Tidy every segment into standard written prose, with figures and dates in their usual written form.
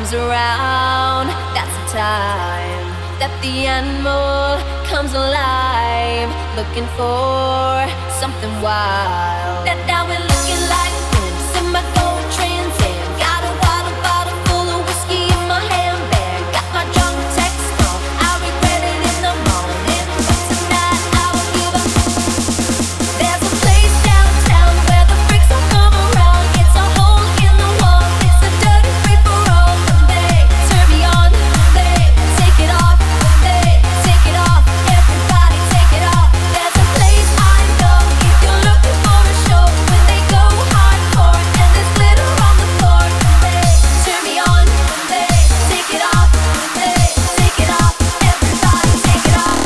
comes around, that's the time that the animal comes alive, looking for something wild. And now we're looking like pimps in my gold Trans Am. Got a water bottle full of whiskey in my handbag. Got my drunk text on, I'll regret it in the morning, but tonight I will give up. There's a place downtown where the freaks all come around. It's a hole in the wall, it's a dirty free-for-all. And they turn me on, they take it off, they take it off. Everybody take it off. There's a place I know if you're looking for a show when they go hardcore and there's glitter on the floor. And they turn me on, they take it off, they take it off. Everybody take it off.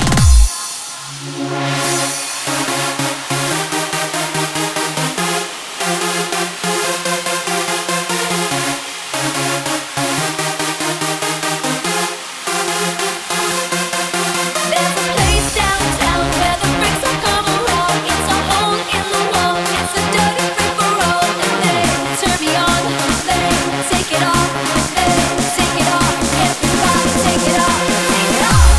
There's a place downtown where the freaks all come around. It's a hole in the wall, it's a dirty free-for-all. And they turn me on, they take it off, they take it off. Everybody take it off, take it off.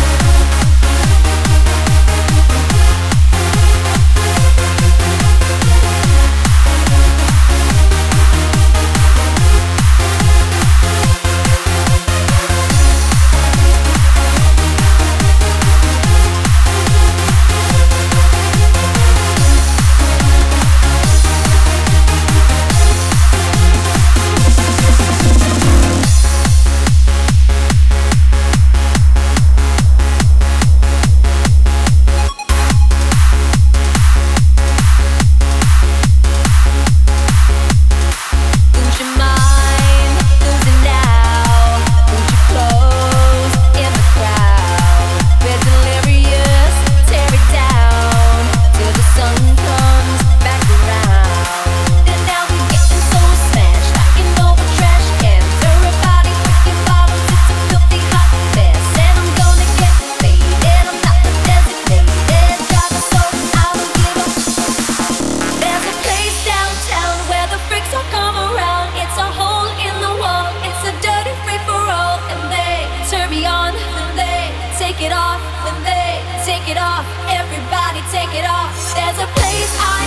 Lose your mind, lose it now. Lose your clothes in the crowd. We're delirious, tear it down till the sun comes back around. And now we're getting so smashed, knocking over trash cans. Everybody picking bottles, it's a filthy hot mess. And I'm gonna get faded, I'm not the designated driver, so I will give up. There's a place downtown where the freaks all come around. It's a hole in the wall, it's a dirty free-for-all. And they turn me on, then they take it off, then they take it off. Everybody take it off. There's a place I